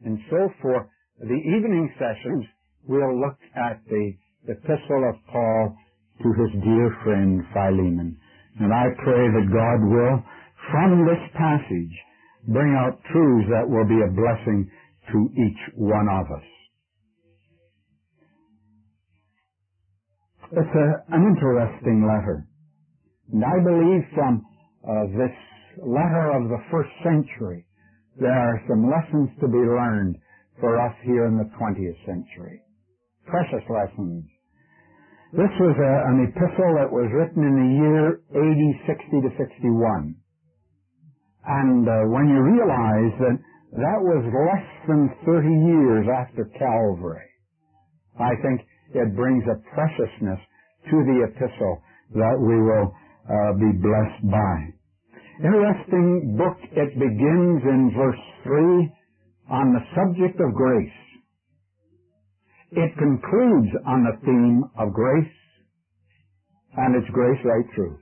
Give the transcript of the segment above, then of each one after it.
And so for the evening sessions, we'll look at the epistle of Paul to his dear friend Philemon. And I pray that God will, from this passage, bring out truths that will be a blessing to each one of us. It's an interesting letter. And I believe from this letter of the first century, there are some lessons to be learned for us here in the 20th century. Precious lessons. This was an epistle that was written in the year AD 60 to 61. And when you realize that that was less than 30 years after Calvary, I think it brings a preciousness to the epistle that we will be blessed by. Interesting book. It begins in verse 3 on the subject of grace. It concludes on the theme of grace, and it's grace right through.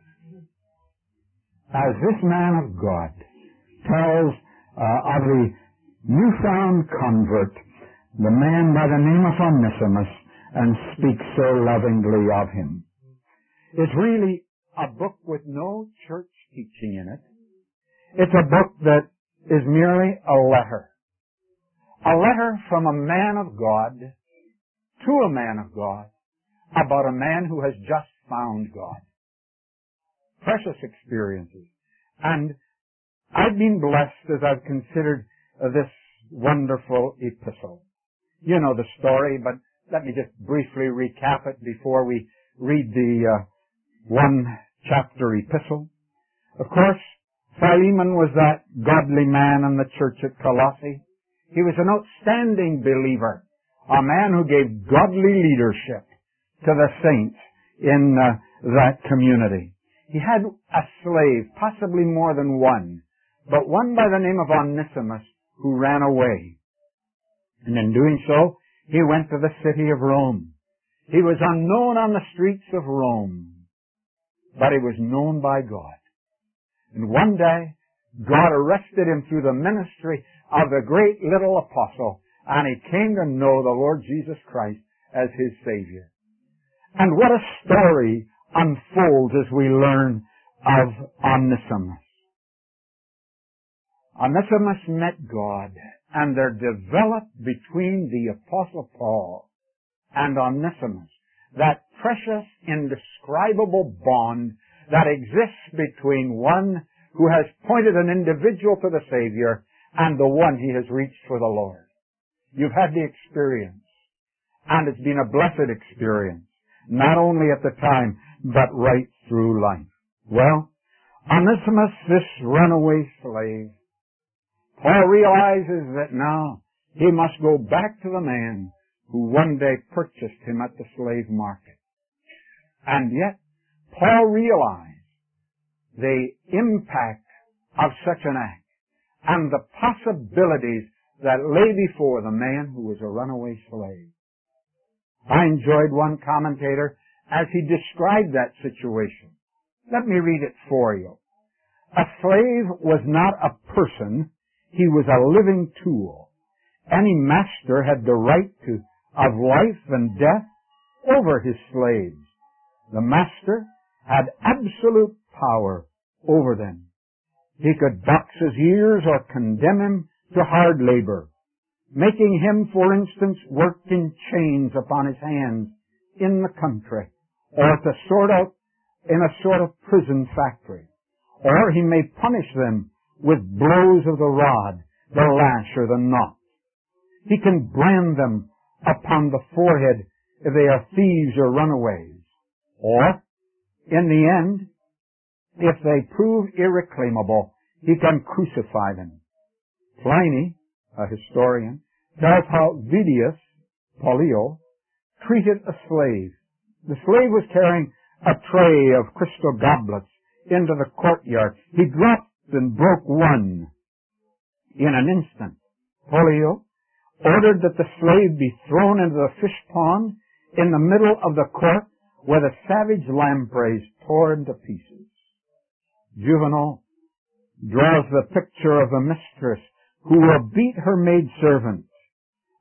As this man of God tells of the newfound convert, the man by the name of Onesimus, and speaks so lovingly of him. It's really a book with no church teaching in it. It's a book that is merely a letter. A letter from a man of God to a man of God about a man who has just found God. Precious experiences. And I've been blessed as I've considered this wonderful epistle. You know the story, but let me just briefly recap it before we read the one chapter epistle. Of course, Philemon was that godly man in the church at Colossae. He was an outstanding believer, a man who gave godly leadership to the saints in that community. He had a slave, possibly more than one, but one by the name of Onesimus who ran away. And in doing so, he went to the city of Rome. He was unknown on the streets of Rome, but he was known by God. And one day, God arrested him through the ministry of the great little apostle, and he came to know the Lord Jesus Christ as his Savior. And what a story unfolds as we learn of Onesimus. Onesimus met God, and there developed between the Apostle Paul and Onesimus that precious, indescribable bond that exists between one who has pointed an individual to the Savior and the one he has reached for the Lord. You've had the experience, and it's been a blessed experience, not only at the time, but right through life. Well, Onesimus, this runaway slave, Paul realizes that now he must go back to the man who one day purchased him at the slave market. And yet, Paul realized the impact of such an act and the possibilities that lay before the man who was a runaway slave. I enjoyed one commentator as he described that situation. Let me read it for you. A slave was not a person, he was a living tool. Any master had the right of life and death over his slaves. The master had absolute power over them. He could box his ears or condemn him to hard labor, making him, for instance, work in chains upon his hands in the country, or to sort out in a sort of prison factory. Or he may punish them with blows of the rod, the lash, or the knot. He can brand them upon the forehead if they are thieves or runaways. Or, in the end, if they prove irreclaimable, he can crucify them. Pliny, a historian, tells how Vidius, Pollio, treated a slave. The slave was carrying a tray of crystal goblets into the courtyard. He dropped and broke one in an instant. Pollio ordered that the slave be thrown into the fish pond in the middle of the court where the savage lampreys tore into pieces. Juvenal draws the picture of a mistress who will beat her maidservants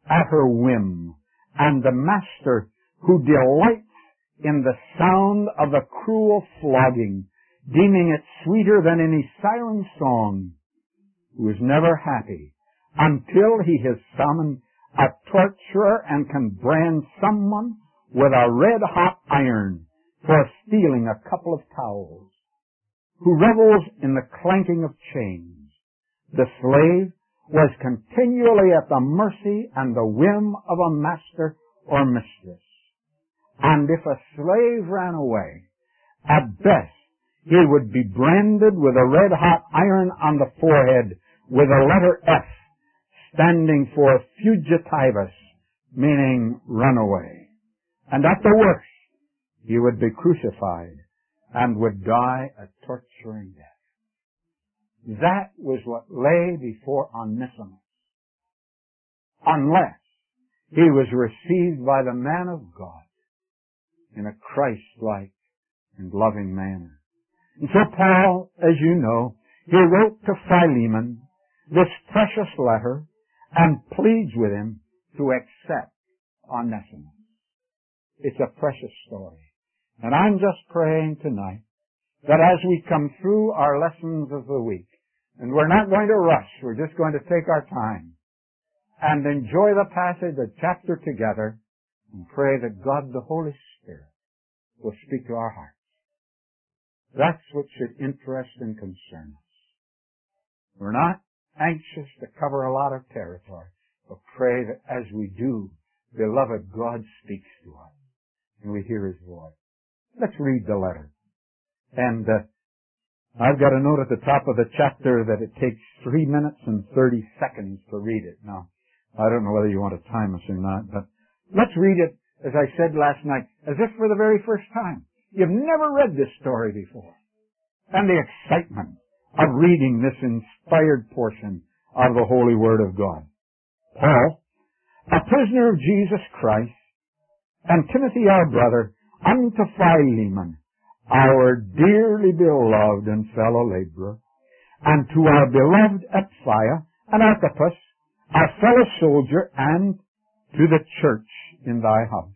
at her whim, and the master who delights in the sound of the cruel flogging, deeming it sweeter than any siren song, who is never happy until he has summoned a torturer and can brand someone with a red-hot iron for stealing a couple of towels, who revels in the clanking of chains. The slave was continually at the mercy and the whim of a master or mistress. And if a slave ran away, at best he would be branded with a red-hot iron on the forehead with a letter F, standing for fugitivus, meaning runaway. And at the worst, he would be crucified and would die a torturing death. That was what lay before Onesimus, unless he was received by the man of God in a Christ-like and loving manner. And so Paul, as you know, he wrote to Philemon this precious letter and pleads with him to accept Onesimus. It's a precious story. And I'm just praying tonight that as we come through our lessons of the week, and we're not going to rush, we're just going to take our time and enjoy the passage, the chapter together, and pray that God, the Holy Spirit, will speak to our hearts. That's what should interest and concern us. We're not anxious to cover a lot of territory, but pray that as we do, beloved, God speaks to us and we hear His voice. Let's read the letter. And I've got a note at the top of the chapter that it takes 3 minutes and 30 seconds to read it. Now, I don't know whether you want to time us or not, but let's read it, as I said last night, as if for the very first time. You've never read this story before. And the excitement of reading this inspired portion of the Holy Word of God. Paul, a prisoner of Jesus Christ, and Timothy our brother, unto Philemon, our dearly beloved and fellow laborer, and to our beloved Apphia and Archippus, our fellow soldier, and to the church in thy house.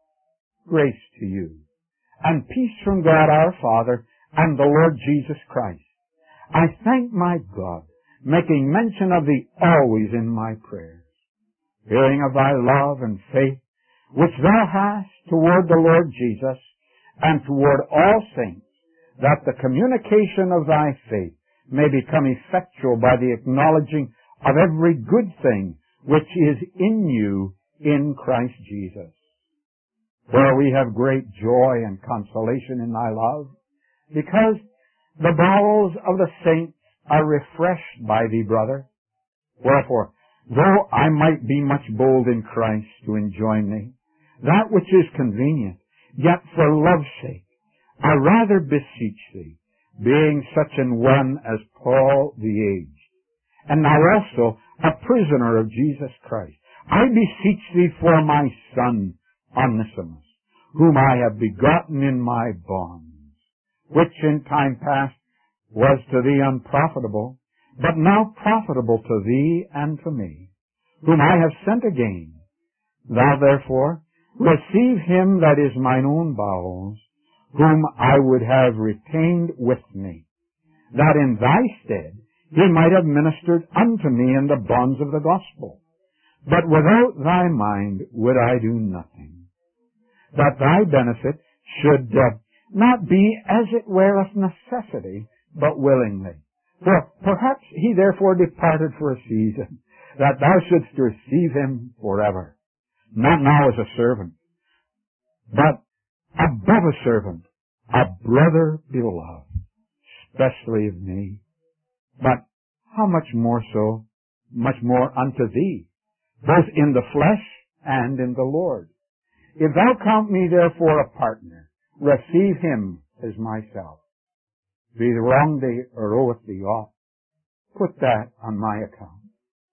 Grace to you, and peace from God our Father and the Lord Jesus Christ. I thank my God, making mention of thee always in my prayers, hearing of thy love and faith, which thou hast toward the Lord Jesus, and toward all saints, that the communication of thy faith may become effectual by the acknowledging of every good thing which is in you in Christ Jesus. Where we have great joy and consolation in thy love, because the bowels of the saints are refreshed by thee, brother. Wherefore, though I might be much bold in Christ to enjoin thee, that which is convenient, yet for love's sake, I rather beseech thee, being such an one as Paul the aged, and now also a prisoner of Jesus Christ, I beseech thee for my son Onesimus, whom I have begotten in my bonds, which in time past was to thee unprofitable, but now profitable to thee and to me, whom I have sent again. Thou therefore receive him that is mine own bowels, whom I would have retained with me, that in thy stead he might have ministered unto me in the bonds of the gospel. But without thy mind would I do nothing, that thy benefit should not be as it were of necessity, but willingly. For perhaps he therefore departed for a season, that thou shouldst receive him forever, not now as a servant, but above a servant, a brother beloved, especially of me. But how much more so, much more unto thee, both in the flesh and in the Lord. If thou count me therefore a partner, receive him as myself. Be the wrong thee or oweth thee aught, put that on my account.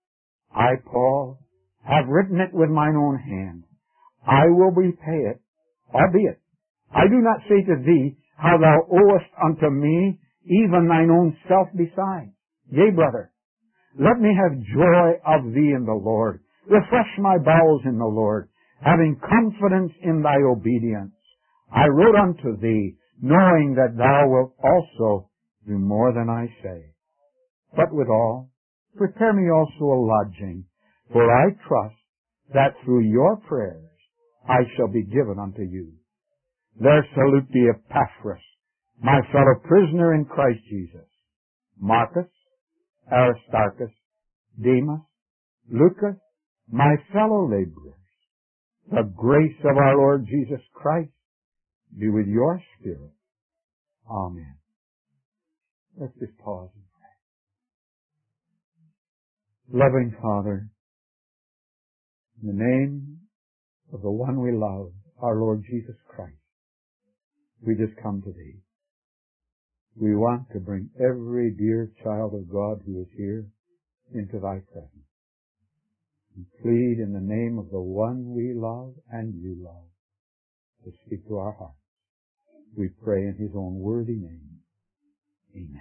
I, Paul, have written it with mine own hand. I will repay it, albeit I do not say to thee how thou owest unto me even thine own self besides. Yea, brother, let me have joy of thee in the Lord. Refresh my bowels in the Lord, having confidence in thy obedience. I wrote unto thee, knowing that thou wilt also do more than I say. But withal, prepare me also a lodging, for I trust that through your prayers I shall be given unto you. There salute thee Epaphras, my fellow prisoner in Christ Jesus, Marcus, Aristarchus, Demas, Lucas, my fellow laborers. The grace of our Lord Jesus Christ be with your spirit. Amen. Let's just pause and pray. Loving Father, in the name of the one we love, our Lord Jesus Christ, we just come to Thee. We want to bring every dear child of God who is here into Thy presence. And plead in the name of the one we love and you love to speak to our hearts. We pray in His own worthy name. Amen.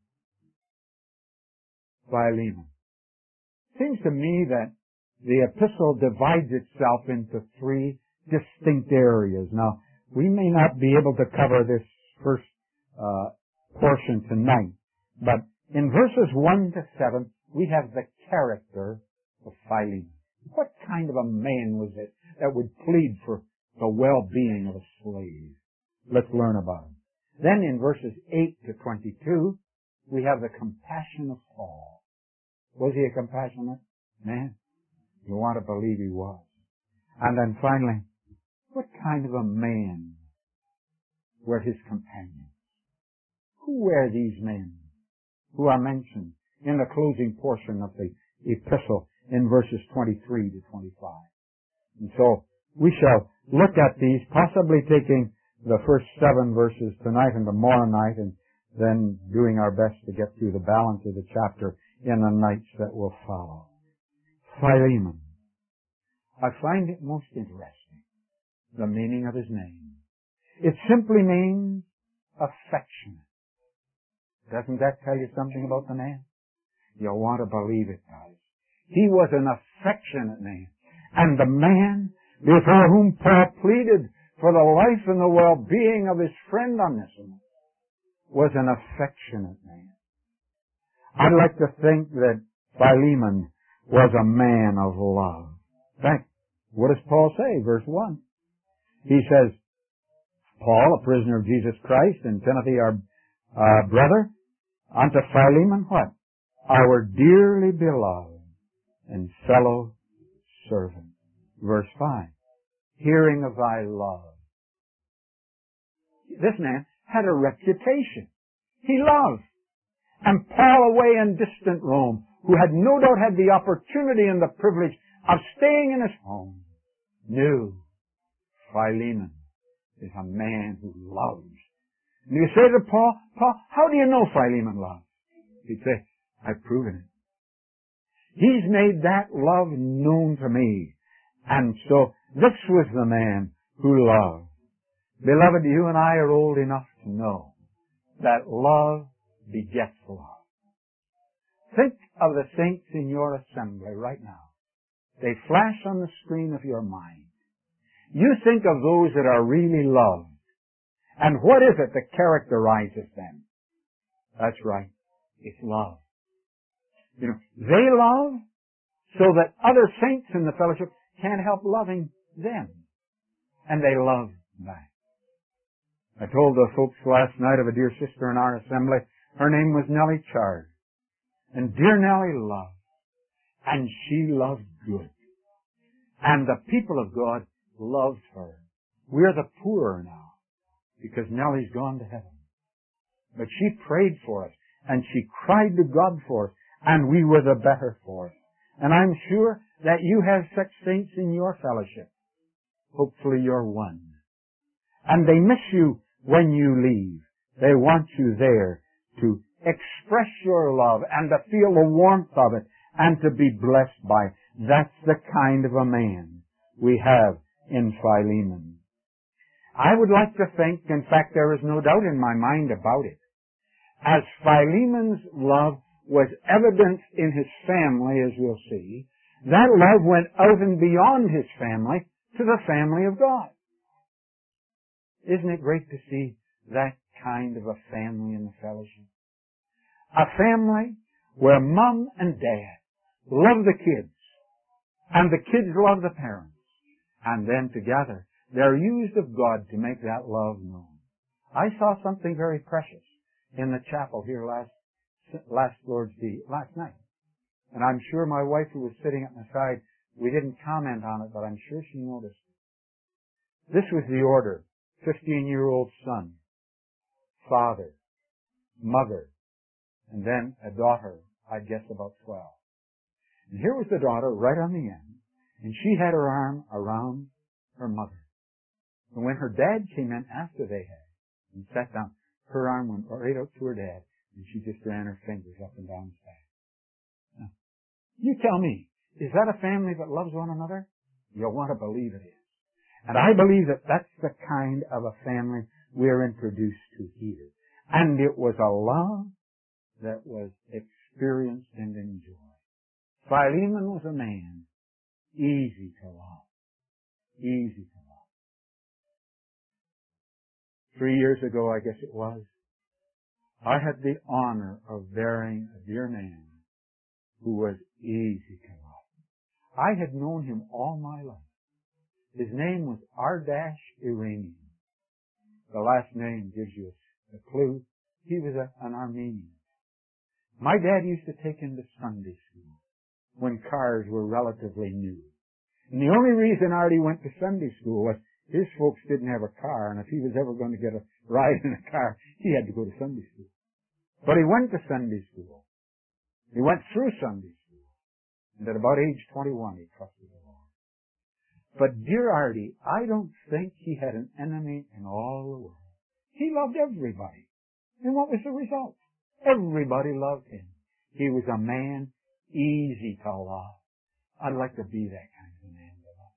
Philemon. Seems to me that the epistle divides itself into three distinct areas. Now, we may not be able to cover this first portion tonight, but in verses 1 to 7, we have the character of Philemon. What kind of a man was it that would plead for the well-being of a slave? Let's learn about him. Then in verses 8 to 22, we have the compassion of Paul. Was he a compassionate man? You want to believe he was. And then finally, what kind of a man were his companions? Who were these men who are mentioned in the closing portion of the epistle in verses 23 to 25? And so we shall look at these, possibly taking the first 7 verses tonight and tomorrow night, and then doing our best to get through the balance of the chapter in the nights that will follow. Philemon. I find it most interesting, the meaning of his name. It simply means affectionate. Doesn't that tell you something about the man? You'll want to believe it does. He was an affectionate man. And the man before whom Paul pleaded for the life and the well-being of his friend Onesimus was an affectionate man. I'd like to think that Philemon was a man of love. In fact, what does Paul say? Verse 1. He says, Paul, a prisoner of Jesus Christ, and Timothy, our brother, unto Philemon, what? Our dearly beloved and fellow servant. Verse 5. Hearing of thy love. This man had a reputation. He loved. And Paul, away in distant Rome, who had no doubt had the opportunity and the privilege of staying in his home, knew Philemon is a man who loves. And you say to Paul, how do you know Philemon loves? He'd say, I've proven it. He's made that love known to me. And so this was the man who loved. Beloved, you and I are old enough to know that love begets love. Think of the saints in your assembly right now. They flash on the screen of your mind. You think of those that are really loved. And what is it that characterizes them? That's right. It's love. You know, they love so that other saints in the fellowship can't help loving them. And they love back. I told the folks last night of a dear sister in our assembly. Her name was Nellie Chard. And dear Nellie loved. And she loved good. And the people of God loved her. We're the poorer now because Nellie's gone to heaven. But she prayed for us and she cried to God for us, and we were the better for it. And I'm sure that you have such saints in your fellowship. Hopefully you're one. And they miss you when you leave. They want you there to express your love and to feel the warmth of it and to be blessed by it. That's the kind of a man we have in Philemon. I would like to think, in fact there is no doubt in my mind about it, as Philemon's love was evidenced in his family, as we'll see, That love went out and beyond his family to the family of God. Isn't it great to see that kind of a family in the fellowship? A family where mom and dad love the kids, and the kids love the parents, and then together they're used of God to make that love known. I saw something very precious in the chapel here last night. And I'm sure my wife, who was sitting at my side, we didn't comment on it, but I'm sure she noticed. This was the order: 15-year-old son, father, mother, and then a daughter, I'd guess about 12. And here was the daughter right on the end, and she had her arm around her mother. And when her dad came in after they had and sat down, her arm went right out to her dad, and she just ran her fingers up and down his back. Now, you tell me, is that a family that loves one another? You'll want to believe it is. And I believe that that's the kind of a family we're introduced to here. And it was a love that was experienced and enjoyed. Philemon was a man easy to love. Easy to love. 3 years ago, I guess it was, I had the honor of burying a dear man who was easy to love. I had known him all my life. His name was Ardash-Iranian. The last name gives you a clue. He was an Armenian. My dad used to take him to Sunday school when cars were relatively new. And the only reason Artie went to Sunday school was his folks didn't have a car, and if he was ever going to get a ride in a car, he had to go to Sunday school. But he went to Sunday school. He went through Sunday school. And at about age 21, he trusted the Lord. But dear Artie, I don't think he had an enemy in all the world. He loved everybody. And what was the result? Everybody loved him. He was a man easy to love. I'd like to be that kind of a man to love.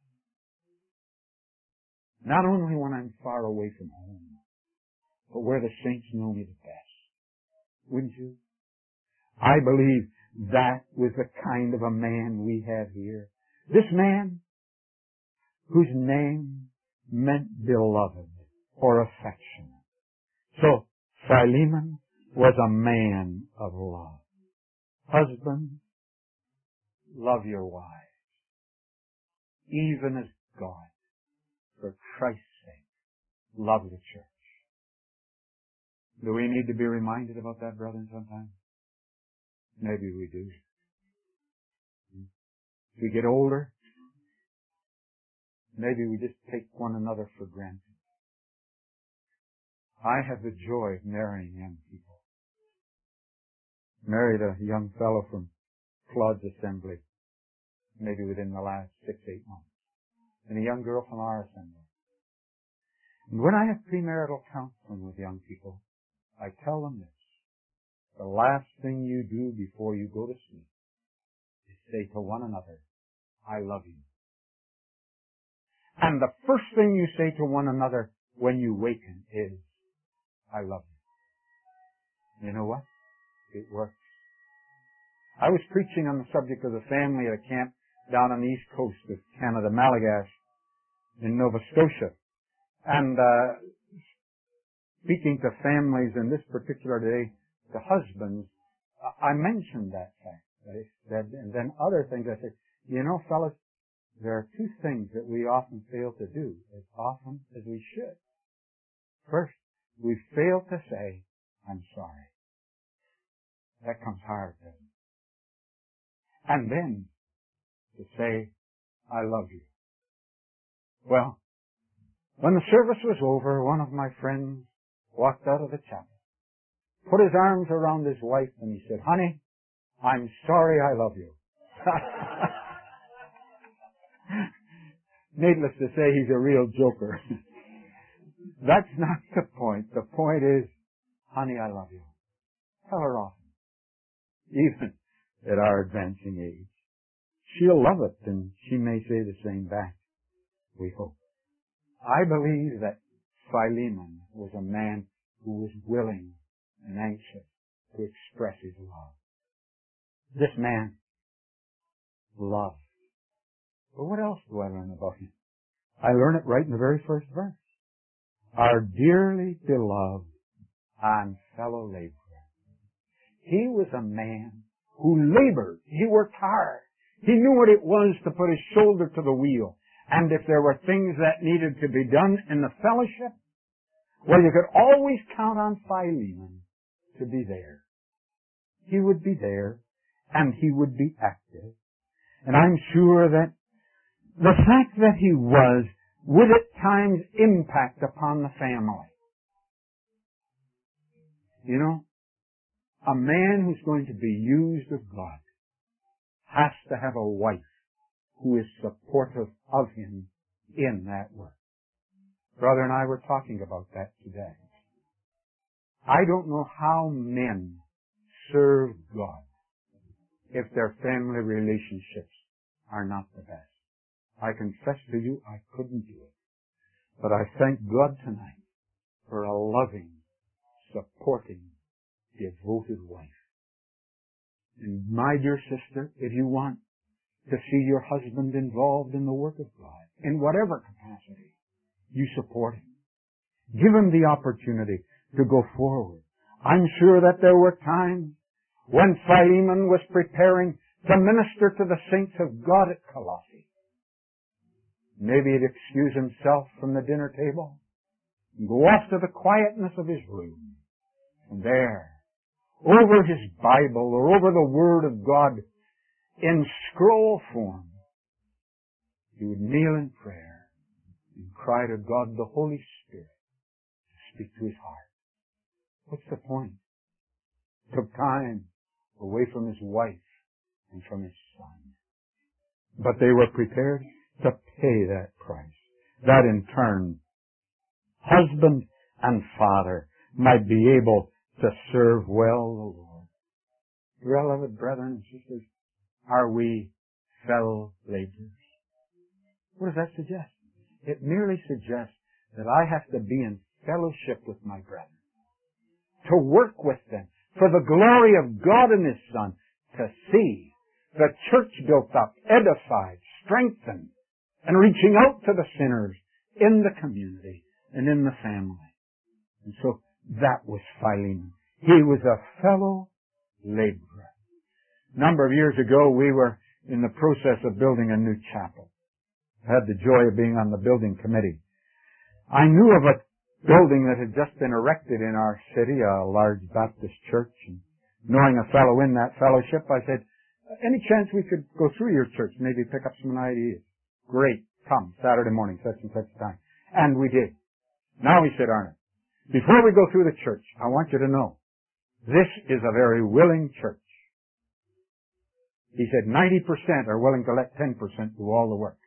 Not only when I'm far away from home, but where the saints know me the best. Wouldn't you? I believe that was the kind of a man we have here. This man whose name meant beloved or affectionate. So Philemon was a man of love. Husbands, love your wives, even as God, for Christ's sake, loved the church. Do we need to be reminded about that, brethren, sometimes? Maybe we do. As we get older, maybe we just take one another for granted. I have the joy of marrying young people. Married a young fellow from Claude's Assembly, maybe within the last 6-8 months, and a young girl from our assembly. And when I have premarital counseling with young people, I tell them this: the last thing you do before you go to sleep is say to one another, I love you. And the first thing you say to one another when you waken is, I love you. You know what? It works. I was preaching on the subject of the family at a camp down on the east coast of Canada, Malagash, in Nova Scotia. And speaking to families in this particular day, to husbands, I mentioned that fact. And then other things I said, you know, fellas, there are two things that we often fail to do as often as we should. First, we fail to say, I'm sorry. That comes hard, doesn't it? And then to say, I love you. Well, when the service was over, one of my friends walked out of the chapel, put his arms around his wife, and he said, honey, I'm sorry I love you. Needless to say, he's a real joker. That's not the point. The point is, honey, I love you. Tell her often, even at our advancing age. She'll love it, and she may say the same back, we hope. I believe that Philemon was a man who was willing and anxious to express his love. This man loved But what else do I learn about him? I learn it right in the very first verse. Our dearly beloved and fellow laborer. He was a man who labored. He worked hard. He knew what it was to put his shoulder to the wheel. And if there were things that needed to be done in the fellowship, well, you could always count on Philemon to be there. He would be there, and he would be active. And I'm sure that the fact that he was would at times impact upon the family. You know, a man who's going to be used of God has to have a wife who is supportive of him in that work. Brother and I were talking about that today. I don't know how men serve God if their family relationships are not the best. I confess to you, I couldn't do it. But I thank God tonight for a loving, supporting, devoted wife. And my dear sister, if you want to see your husband involved in the work of God, in whatever capacity, you support him. Give him the opportunity to go forward. I'm sure that there were times when Philemon was preparing to minister to the saints of God at Colossae. Maybe he'd excuse himself from the dinner table and go off to the quietness of his room. And there, over his Bible or over the Word of God in scroll form, he would kneel in prayer and cry to God, the Holy Spirit, to speak to his heart. What's the point? Took time away from his wife and from his son. But they were prepared to pay that price. That in turn, husband and father might be able to serve well the Lord. Beloved brethren and sisters, are we fellow laborers? What does that suggest? It merely suggests that I have to be in fellowship with my brethren, to work with them for the glory of God and His Son, to see the church built up, edified, strengthened, and reaching out to the sinners in the community and in the family. And so that was Philemon. He was a fellow laborer. A number of years ago, we were in the process of building a new chapel. I had the joy of being on the building committee. I knew of a building that had just been erected in our city, a large Baptist church. And knowing a fellow in that fellowship, I said, any chance we could go through your church, maybe pick up some ideas? Great, come, Saturday morning, such and such time. And we did. Now he said, Arnold, before we go through the church, I want you to know, this is a very willing church. He said 90% are willing to let 10% do all the work.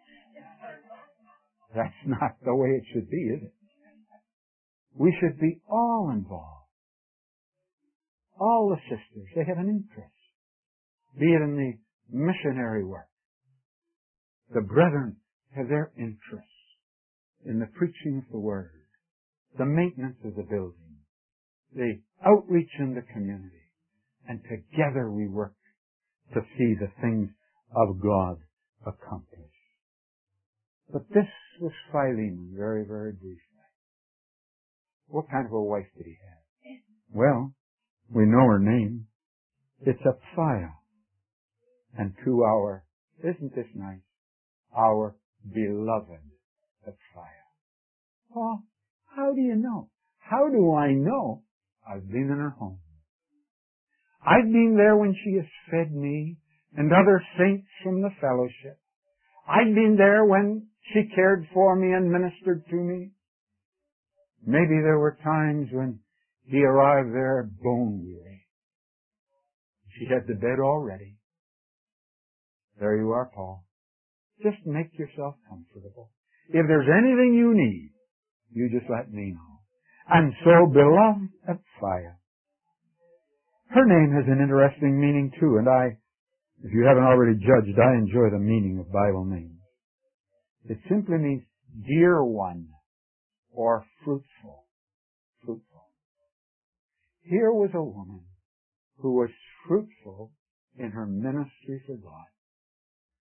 That's not the way it should be, is it? We should be all involved. All the sisters, they have an interest. Be it in the missionary work. The brethren have their interests in the preaching of the Word, the maintenance of the building, the outreach in the community, and together we work to see the things of God accomplished. But this was Philemon, very, very briefly. What kind of a wife did he have? Well, we know her name. It's Apphia. And to our, isn't this nice? Our beloved Apphia. Oh, how do you know? How do I know? I've been in her home. I've been there when she has fed me and other saints from the fellowship. I've been there when she cared for me and ministered to me. Maybe there were times when he arrived there bone weary. She had the bed all ready. There you are, Paul. Just make yourself comfortable. If there's anything you need, you just let me know. And so, beloved Apphia. Her name has an interesting meaning too, and if you haven't already judged, I enjoy the meaning of Bible names. It simply means dear one or fruitful. Fruitful. Here was a woman who was fruitful in her ministry for God.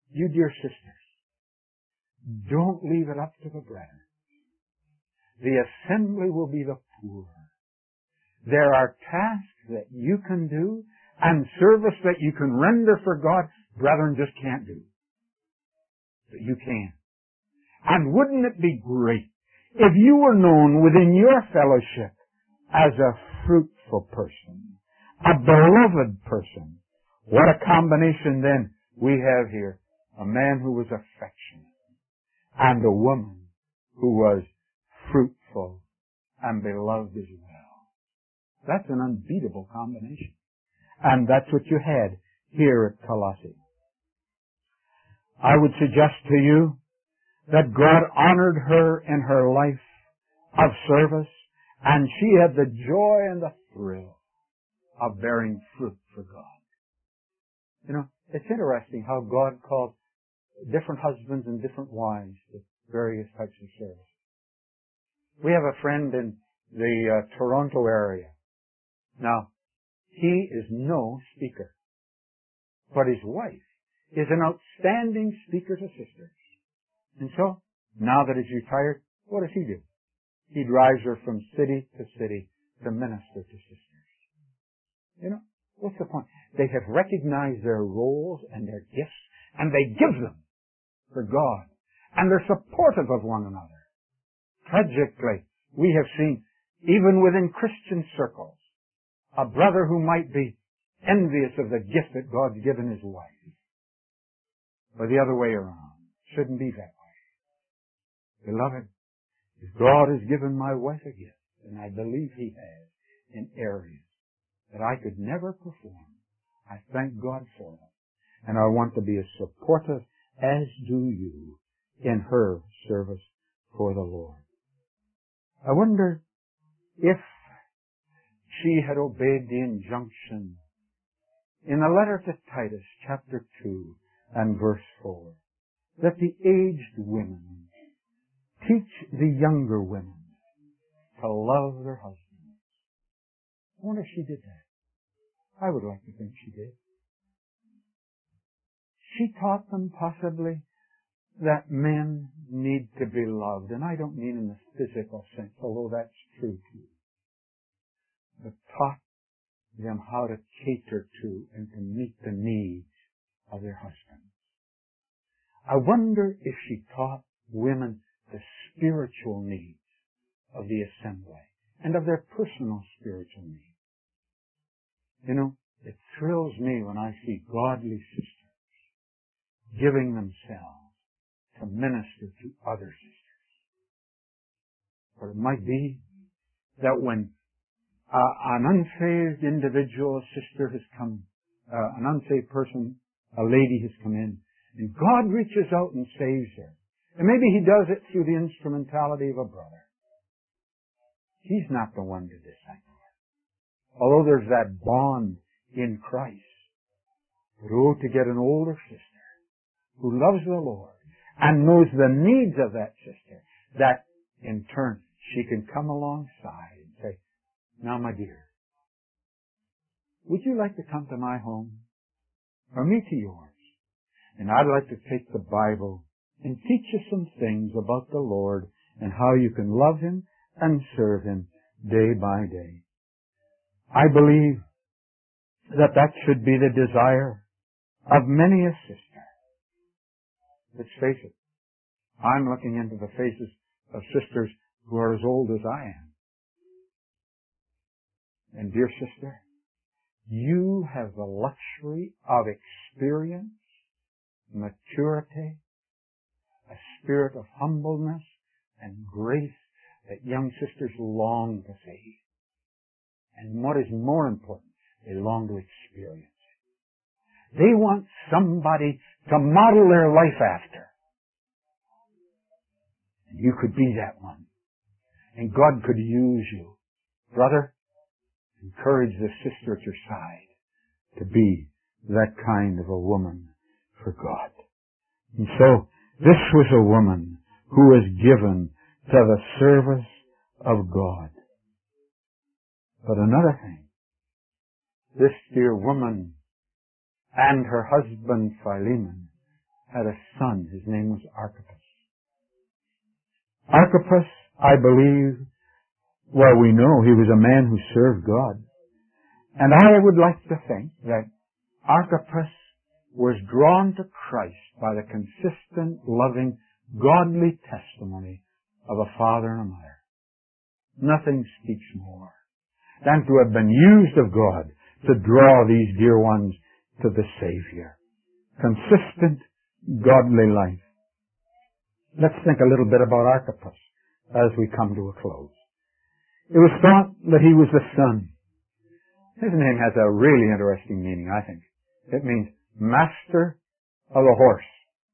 You dear sisters, don't leave it up to the brethren. The assembly will be the poor. There are tasks that you can do and service that you can render for God, brethren just can't do. But you can. And wouldn't it be great if you were known within your fellowship as a fruitful person, a beloved person? What a combination then we have here. A man who was affectionate and a woman who was fruitful and beloved as well. That's an unbeatable combination. And that's what you had here at Colossae. I would suggest to you that God honored her in her life of service, and she had the joy and the thrill of bearing fruit for God. You know, it's interesting how God called different husbands and different wives to various types of service. We have a friend in the Toronto area. Now, he is no speaker, but his wife is an outstanding speaker to sisters. And so, now that he's retired, what does he do? He drives her from city to city to minister to sisters. You know, what's the point? They have recognized their roles and their gifts, and they give them for God. And they're supportive of one another. Tragically, we have seen, even within Christian circles, a brother who might be envious of the gift that God's given his wife. Or the other way around. Shouldn't be that way. Beloved, if God has given my wife a gift, and I believe he has, in areas that I could never perform, I thank God for it. And I want to be as supportive as do you in her service for the Lord. I wonder if she had obeyed the injunction in the letter to Titus, chapter 2 and verse 4, that the aged women teach the younger women to love their husbands. I wonder if she did that. I would like to think she did. She taught them possibly that men need to be loved, and I don't mean in the physical sense, although that's true too, but taught them how to cater to and to meet the needs of their husbands. I wonder if she taught women the spiritual needs of the assembly and of their personal spiritual needs. You know, it thrills me when I see godly sisters giving themselves to minister to other sisters. Or it might be that when an unsaved individual, a sister has come, an unsaved person, a lady has come in, and God reaches out and saves her. And maybe he does it through the instrumentality of a brother. He's not the one to disciple her. Although there's that bond in Christ. But to get an older sister who loves the Lord and knows the needs of that sister, that in turn she can come alongside and say, now my dear, would you like to come to my home? Or me to yours? And I'd like to take the Bible and teach you some things about the Lord and how you can love him and serve him day by day. I believe that that should be the desire of many a sister. Let's face it, I'm looking into the faces of sisters who are as old as I am. And dear sister, you have the luxury of experience, maturity, a spirit of humbleness and grace that young sisters long to see. And what is more important, they long to experience it. They want somebody to model their life after. And you could be that one. And God could use you. Brother, encourage the sister at your side to be that kind of a woman for God. And so, this was a woman who was given to the service of God. But another thing, this dear woman and her husband Philemon had a son. His name was Archippus. Archippus, I believe, well, we know he was a man who served God. And I would like to think that Archippus was drawn to Christ by the consistent, loving, godly testimony of a father and a mother. Nothing speaks more than to have been used of God to draw these dear ones to the Savior. Consistent, godly life. Let's think a little bit about Archippus as we come to a close. It was thought that he was the son. His name has a really interesting meaning, I think. It means master of a horse.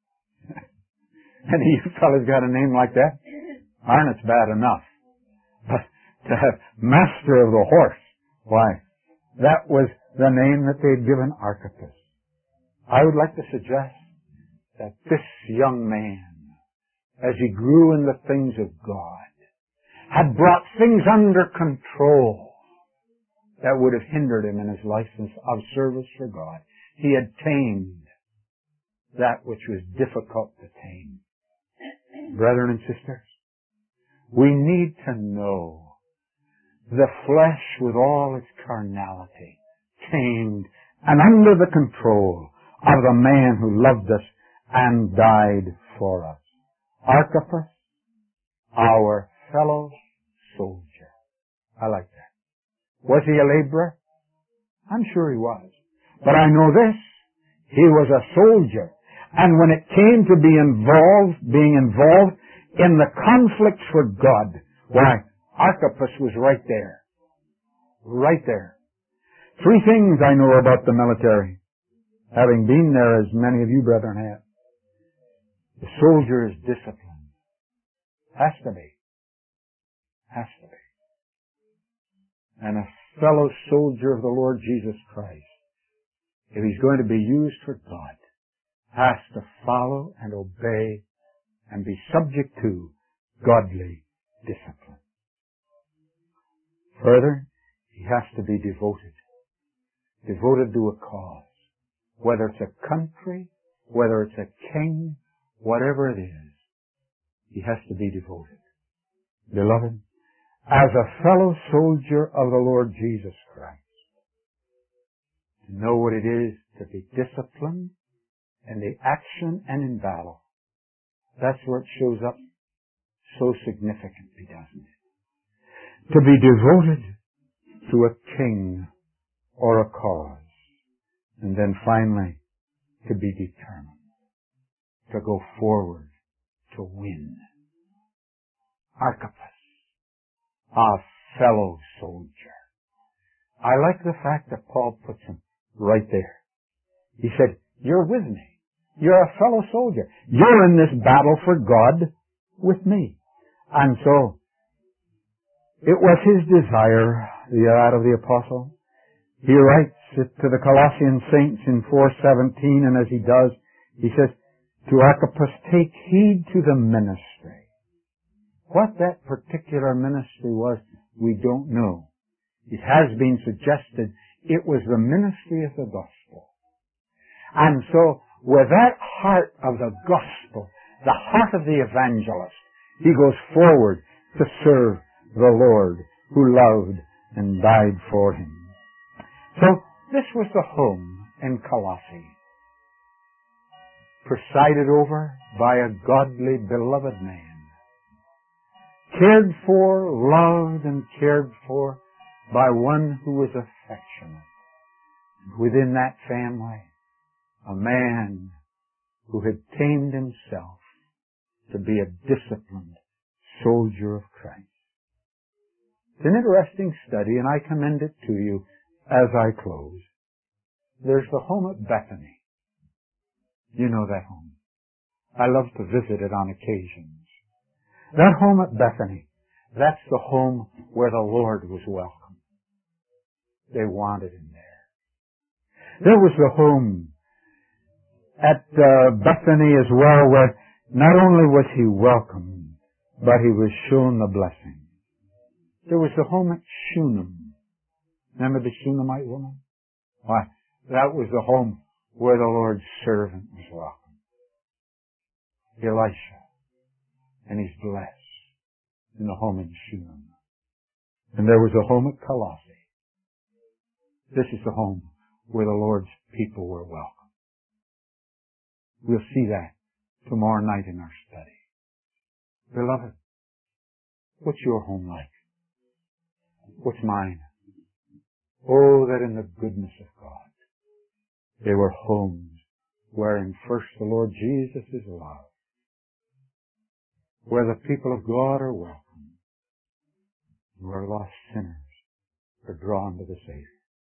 Any of you fellas got a name like that? Arnott's bad enough. But to have master of the horse, why, that was the name that they'd given Archippus. I would like to suggest that this young man, as he grew in the things of God, had brought things under control that would have hindered him in his license of service for God. He had tamed that which was difficult to tame. Brethren and sisters, we need to know the flesh with all its carnality, tamed and under the control of the man who loved us and died for us. Archippus, our fellow soldier. I like that. Was he a laborer? I'm sure he was. But I know this, he was a soldier. And when it came to being involved in the conflicts for God, why, Archippus was right there. Right there. 3 things I know about the military, having been there as many of you brethren have. The soldier is disciplined. Has to be. Has to be. And a fellow soldier of the Lord Jesus Christ, if he's going to be used for God, has to follow and obey and be subject to godly discipline. Further, he has to be devoted. Devoted to a cause. Whether it's a country, whether it's a king, whatever it is, he has to be devoted. Beloved, as a fellow soldier of the Lord Jesus Christ, to know what it is to be disciplined in the action and in battle, that's where it shows up so significantly, doesn't it? To be devoted to a king or a cause. And then finally, to be determined. To go forward. To win. Archippus, a fellow soldier. I like the fact that Paul puts him right there. He said, you're with me. You're a fellow soldier. You're in this battle for God with me. And so, it was his desire, that of the apostle. He writes it to the Colossian saints in 4:17, and as he does, he says, to Archippus, take heed to the ministry. What that particular ministry was, we don't know. It has been suggested it was the ministry of the gospel. And so, with that heart of the gospel, the heart of the evangelist, he goes forward to serve the Lord who loved and died for him. So, this was the home in Colossae, presided over by a godly, beloved man, cared for, loved, and cared for by one who was affectionate. Within that family, a man who had tamed himself to be a disciplined soldier of Christ. It's an interesting study, and I commend it to you as I close. There's the home at Bethany. You know that home. I love to visit it on occasions. That home at Bethany, that's the home where the Lord was welcome. They wanted him there. There was the home at Bethany as well, where not only was he welcomed, but he was shown the blessing. There was the home at Shunem. Remember the Shunammite woman? Why, that was the home where the Lord's servant was welcomed. Elisha, and he's blessed in the home in Shunem. And there was a home at Colossae. This is the home where the Lord's people were welcome. We'll see that tomorrow night in our study. Beloved, what's your home like? What's mine? Oh, that in the goodness of God, they were homes wherein first the Lord Jesus is loved, where the people of God are welcome, where lost sinners are drawn to the Savior.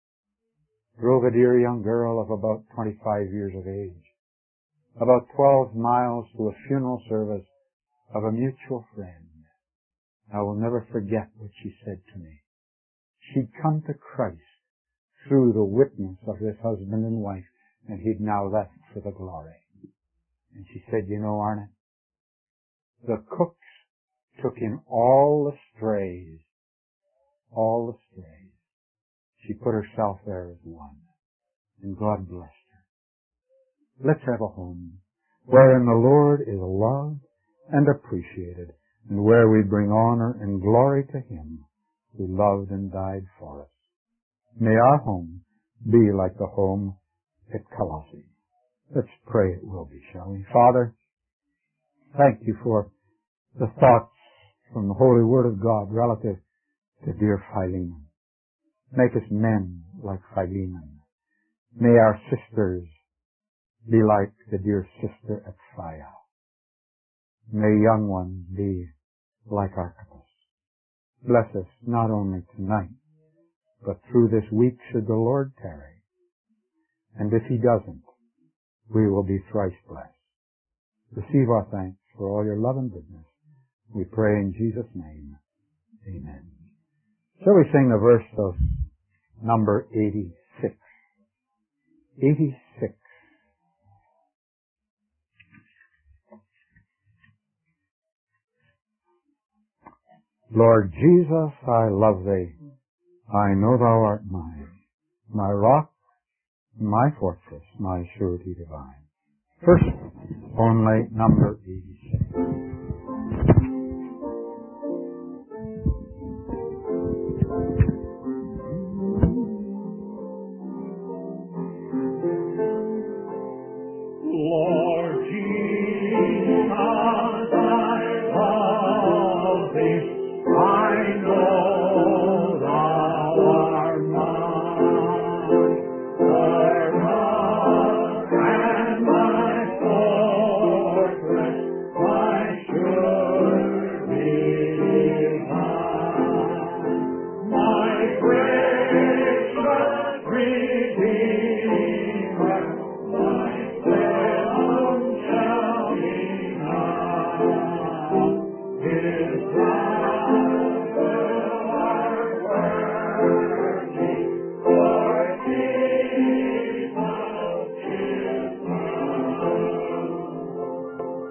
Drove a dear young girl of about 25 years of age, about 12 miles to a funeral service of a mutual friend. I will never forget what she said to me. She'd come to Christ through the witness of this husband and wife, and he'd now left for the glory. And she said, you know, Arnott, the cooks took in all the strays. All the strays. She put herself there as one. And God blessed her. Let's have a home wherein the Lord is loved and appreciated, and where we bring honor and glory to Him who loved and died for us. May our home be like the home at Colossae. Let's pray it will be, shall we? Father, thank you for the thoughts from the Holy Word of God relative to dear Philemon. Make us men like Philemon. May our sisters be like the dear sister at Phia. May young ones be like Archippus. Bless us not only tonight, but through this week should the Lord tarry. And if He doesn't, we will be thrice blessed. Receive our thanks for all your love and goodness. We pray in Jesus' name. Amen. Shall we sing the verse of number 86? 86. Lord Jesus, I love Thee. I know Thou art mine, my rock, my fortress, my surety divine. First, only number 86. Lord Jesus, I love Thee. I know Thou art mine, the rock and my fortress, my surety divine, my precious